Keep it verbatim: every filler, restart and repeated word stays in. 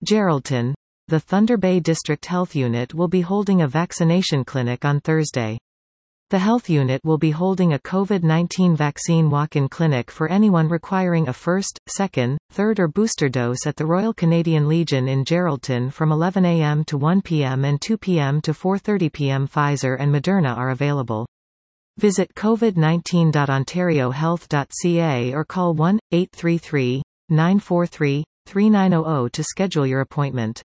Geraldton. The Thunder Bay District Health Unit will be holding a vaccination clinic on Thursday. The health unit will be holding a COVID nineteen vaccine walk-in clinic for anyone requiring a first, second, third or booster dose at the Royal Canadian Legion in Geraldton from eleven a m to one p m and two p m to four thirty p m Pfizer and Moderna are available. Visit covid nineteen dot ontario health dot c a or call one eight three three, nine four three, three nine zero zero to schedule your appointment.